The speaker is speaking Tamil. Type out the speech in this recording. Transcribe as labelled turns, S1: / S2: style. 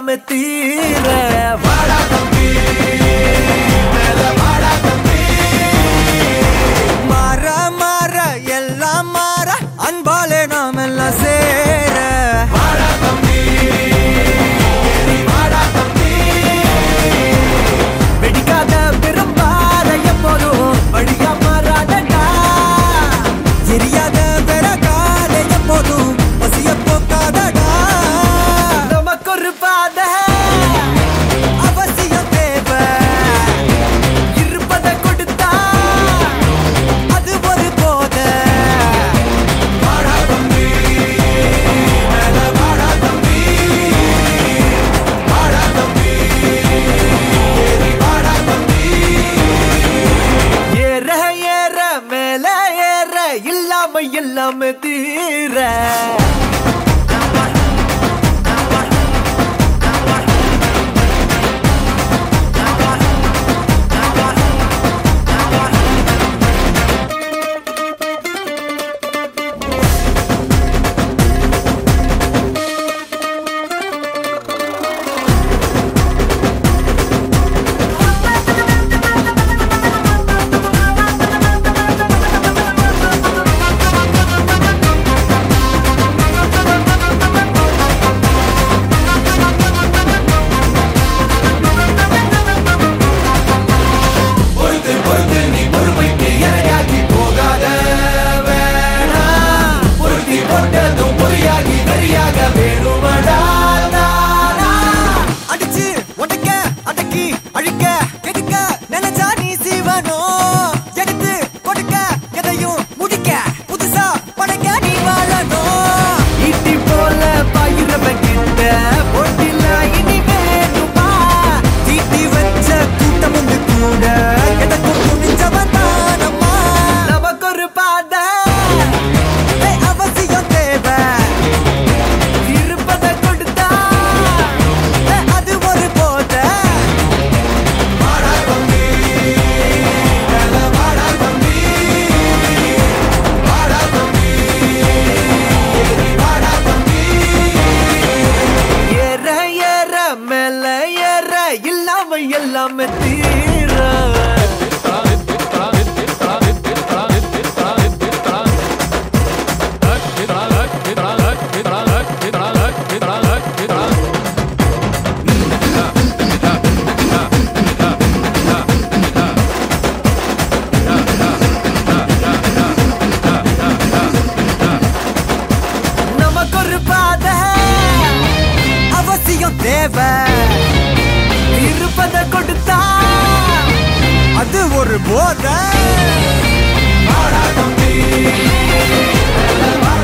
S1: எல்லாமே தீர வாடா தம்பி மேல வாடா தம்பி மாற மாற எல்லாம் மாற அன்பாலே நாம் எல்லாம் சேர வாடா தம்பி வாடா தம்பி வெடிக்காத பெரும்பாத எப்போதும் வழியா மாறாதடா எரியாத பெறகாத எப்போதும் பசிய போக்காதடா நமக்கு ஒரு பாத அவசியம் தேவை இருப்பதை கொடுத்தா அது ஒரு போத வாடா தம்பி மேல வாடா தம்பி வாடா தம்பி வாடா தம்பி ஏற ஏற மேல ஏற இல்லாம எல்லாமே தீர எல்லாமே தீர நமக்கு ஒரு பாத அவசியம் தேவை இருப்பதை கொடுத்தா அது ஒரு போதை வாடா தம்பி